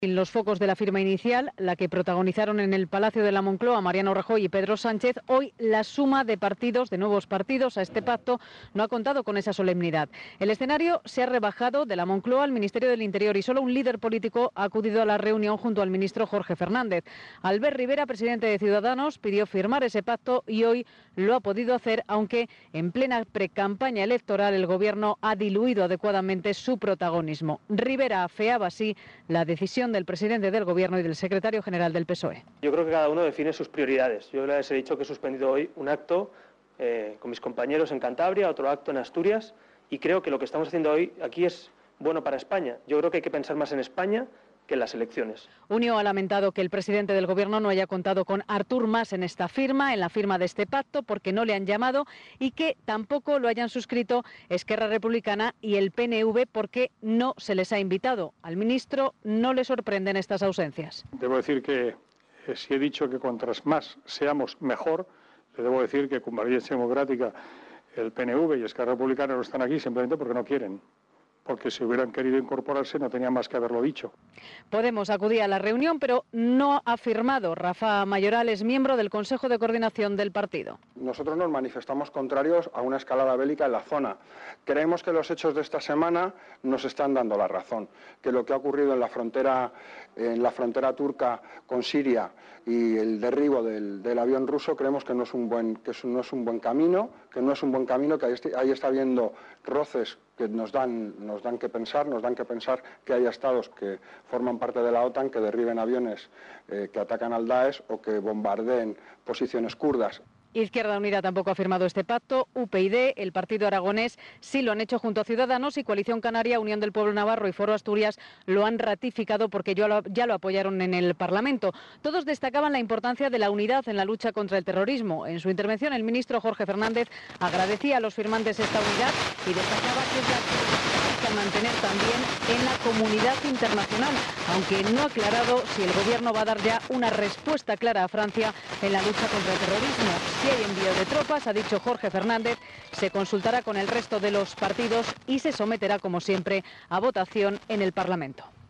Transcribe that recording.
En los focos de la firma inicial, la que protagonizaron en el Palacio de la Moncloa Mariano Rajoy y Pedro Sánchez, hoy la suma de partidos, de nuevos partidos a este pacto, no ha contado con esa solemnidad. El escenario se ha rebajado de la Moncloa al Ministerio del Interior y solo un líder político ha acudido a la reunión junto al ministro Jorge Fernández. Albert Rivera, presidente de Ciudadanos, pidió firmar ese pacto y hoy lo ha podido hacer, aunque en plena precampaña electoral el Gobierno ha diluido adecuadamente su protagonismo. Rivera afeaba así la decisión del presidente del Gobierno y del secretario general del PSOE. Yo creo que cada uno define sus prioridades. Yo les he dicho que he suspendido hoy un acto con mis compañeros en Cantabria, otro acto en Asturias, y creo que lo que estamos haciendo hoy aquí es bueno para España. Yo creo que hay que pensar más en España que en las elecciones. Unió ha lamentado que el presidente del Gobierno no haya contado con Artur Mas en esta firma, en la firma de este pacto, porque no le han llamado, y que tampoco lo hayan suscrito Esquerra Republicana y el PNV porque no se les ha invitado. Al ministro no le sorprenden estas ausencias. Debo decir que si he dicho que cuantas más seamos mejor, le debo decir que Convergencia Democrática, el PNV y Esquerra Republicana no están aquí simplemente porque no quieren. Porque si hubieran querido incorporarse no tenían más que haberlo dicho. Podemos acudía a la reunión, pero no ha firmado. Rafa Mayoral es miembro del Consejo de Coordinación del partido. Nosotros nos manifestamos contrarios a una escalada bélica en la zona. Creemos que los hechos de esta semana nos están dando la razón, que lo que ha ocurrido en la frontera turca con Siria y el derribo del avión ruso, creemos que no es un buen camino, que ahí está habiendo roces que nos dan que pensar que haya estados que forman parte de la OTAN que derriben aviones que atacan al Daesh o que bombardeen posiciones kurdas. Izquierda Unida tampoco ha firmado este pacto. UPyD, el partido aragonés, sí lo han hecho junto a Ciudadanos, y Coalición Canaria, Unión del Pueblo Navarro y Foro Asturias lo han ratificado porque ya lo apoyaron en el Parlamento. Todos destacaban la importancia de la unidad en la lucha contra el terrorismo. En su intervención, el ministro Jorge Fernández agradecía a los firmantes esta unidad y destacaba que es la que mantener también en la comunidad internacional, aunque no ha aclarado si el Gobierno va a dar ya una respuesta clara a Francia en la lucha contra el terrorismo. Si hay envío de tropas, ha dicho Jorge Fernández, se consultará con el resto de los partidos y se someterá, como siempre, a votación en el Parlamento.